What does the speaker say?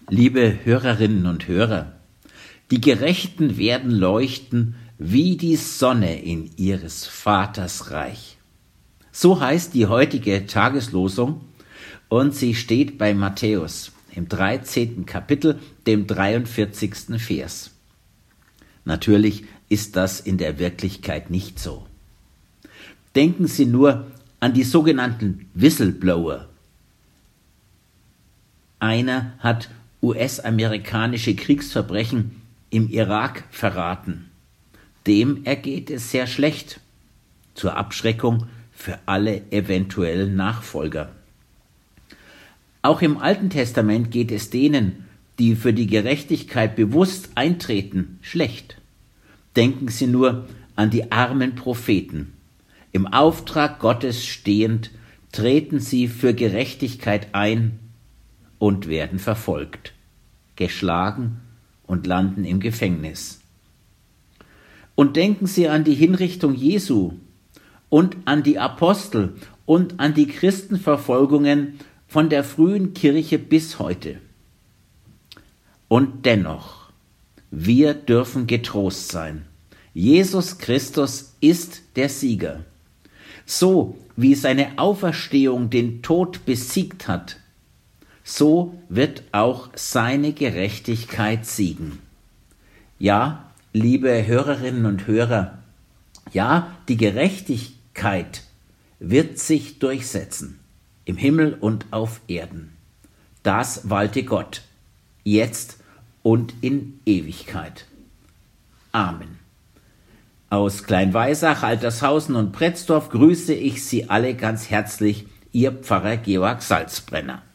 Liebe Hörerinnen und Hörer, die Gerechten werden leuchten wie die Sonne in ihres Vaters Reich. So heißt die heutige Tageslosung und sie steht bei Matthäus im 13. Kapitel, dem 43. Vers. Natürlich ist das in der Wirklichkeit nicht so. Denken Sie nur an die sogenannten Whistleblower. Einer hat US-amerikanische Kriegsverbrechen im Irak verraten. Dem ergeht es sehr schlecht. Zur Abschreckung für alle eventuellen Nachfolger. Auch im Alten Testament geht es denen, die für die Gerechtigkeit bewusst eintreten, schlecht. Denken Sie nur an die armen Propheten. Im Auftrag Gottes stehend treten sie für Gerechtigkeit ein und werden verfolgt, geschlagen und landen im Gefängnis. Und denken Sie an die Hinrichtung Jesu und an die Apostel und an die Christenverfolgungen von der frühen Kirche bis heute. Und dennoch, wir dürfen getrost sein. Jesus Christus ist der Sieger. So wie seine Auferstehung den Tod besiegt hat, so wird auch seine Gerechtigkeit siegen. Ja, liebe Hörerinnen und Hörer, ja, die Gerechtigkeit wird sich durchsetzen, im Himmel und auf Erden. Das walte Gott, jetzt und in Ewigkeit. Amen. Aus Kleinweisach, Altershausen und Pretzdorf grüße ich Sie alle ganz herzlich, Ihr Pfarrer Georg Salzbrenner.